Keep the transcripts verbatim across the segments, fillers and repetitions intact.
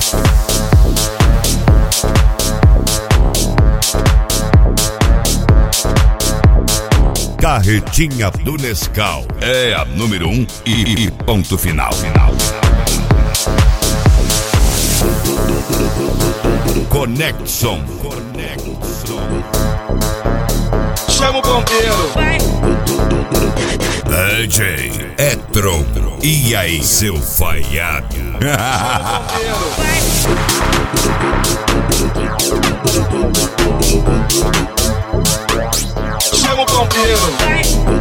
Carretinha do Nescau é a número um e, e ponto final. Conexon. Conexon. Chama o bombeiro. Vai. D J Etron. E aí, seu falhado? Chama o bombeiro. Vai.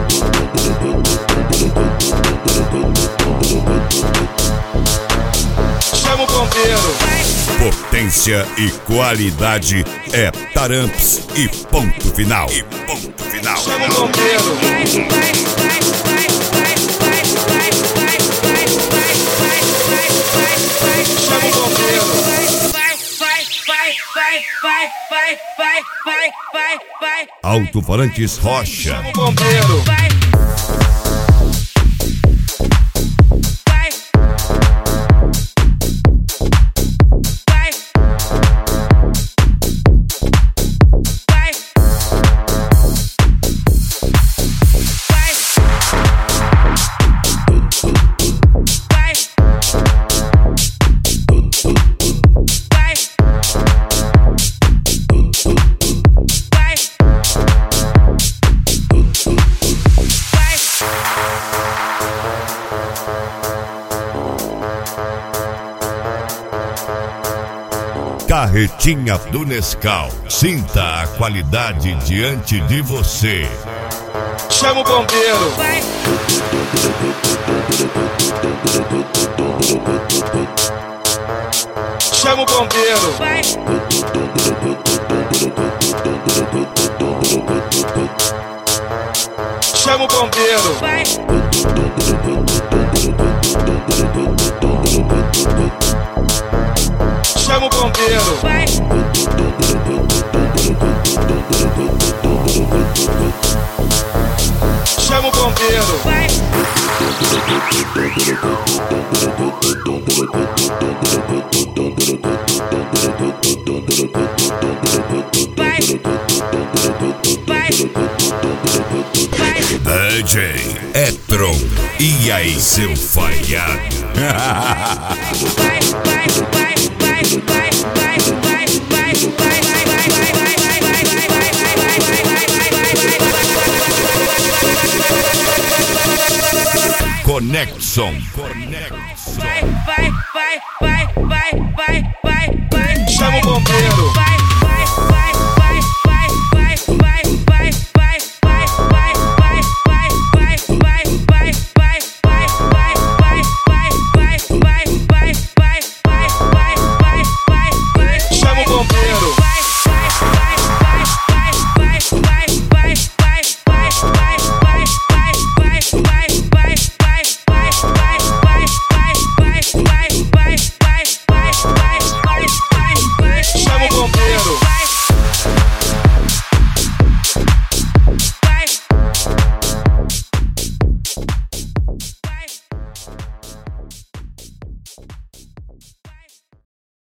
Chama o bombeiro. Vai. Potência e qualidade é Taramps e ponto final. E ponto final. Chama o bombeiro. Vai, vai, vai, vai, vai, vai, vai, vai, vai, vai, vai, vai, vai, vai. Chama o bombeiro. Vai, vai, vai, vai, vai, vai, vai, vai, vai, vai. Alto-falantes Rocha. Chama o bombeiro. Vai. Carretinha do Nescau. Sinta a qualidade diante de você. Chama o bombeiro. Vai. Chama o bombeiro. Vai. Chama o bombeiro. Vai. Chama o bombeiro. Vai. Chama o bombeiro. Vai. Vai. Vai. Vai. D J Etron. E aí, seu falhado? Vai, vai, vai, vai, vai, vai, vai, vai, vai, vai, vai, vai, vai, vai, vai, vai, vai. Conexon. Conexon. Vai, vai, vai, vai, vai, vai, vai. Chama o bombeiro. Vai.